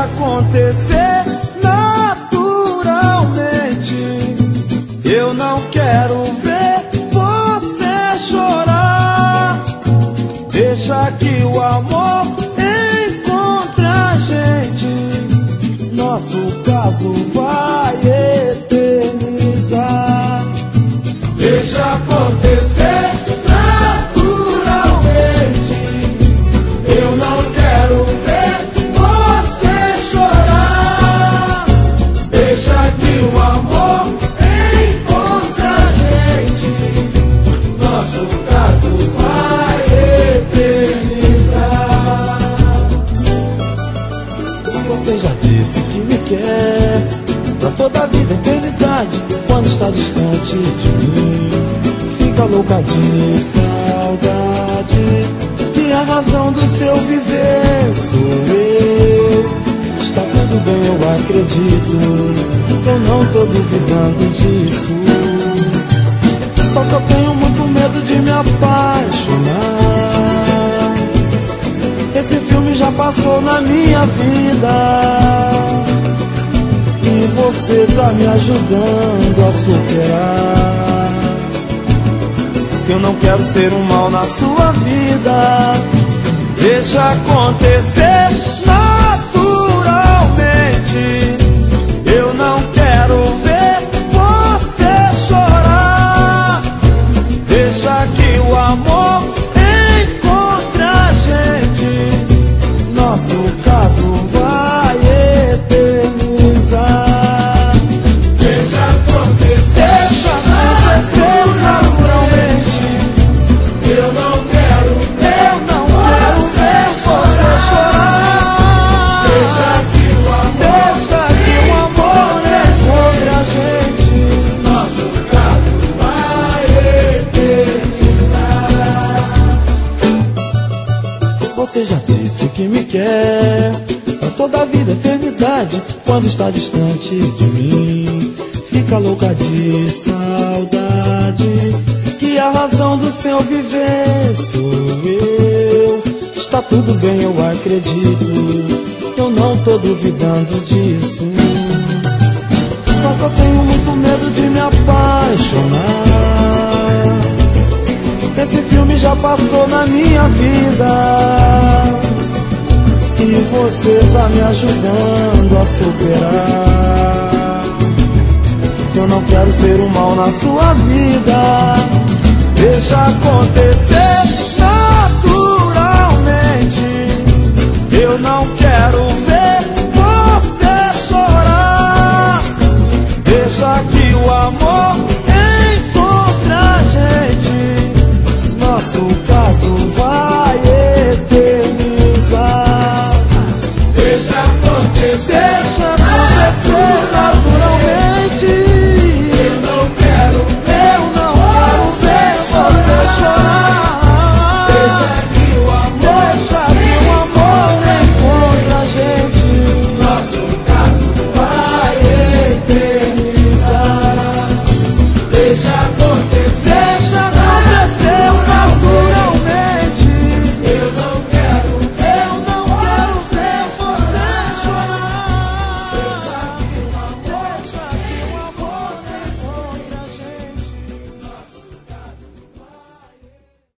acontecer naturalmente. Eu não quero ver você chorar. Deixa que o amor encontre a gente. Nosso caso vai eternizar. Deixa acontecer naturalmente. Eu não quero ver você chorar. Deixa que o amor encontre a gente. Nosso caso vai eternizar. Você já disse que me quer pra toda a vida, eternidade. Quando está distante de mim, fica louca de saudade. E a razão do seu viver sou eu. Está tudo bem, eu acredito. Eu não tô duvidando disso. Só que eu tenho muito medo de me apaixonar. Esse filme já passou na minha vida. E você tá me ajudando a superar. Eu não quero ser um mal na sua vida. Deixa acontecer naturalmente. Eu não quero ver você chorar. Deixa que o amor encontre a gente. Nosso caso vai eternizar. Deixa acontecer naturalmente. Eu não quero ver você chorar. Deixa que o amor encontre a gente. Nosso caso vai eternizar. Você já disse que me quer pra toda a vida, eternidade. Quando está distante de mim, fica louca de saudade. Que a razão do seu viver sou eu. Está tudo bem, eu acredito. Eu não tô duvidando disso. Só que eu tenho muito medo de me apaixonar. Esse filme já passou na minha vida. E você tá me ajudando a superar. Eu não quero ser um mal na sua vida. Deixa acontecer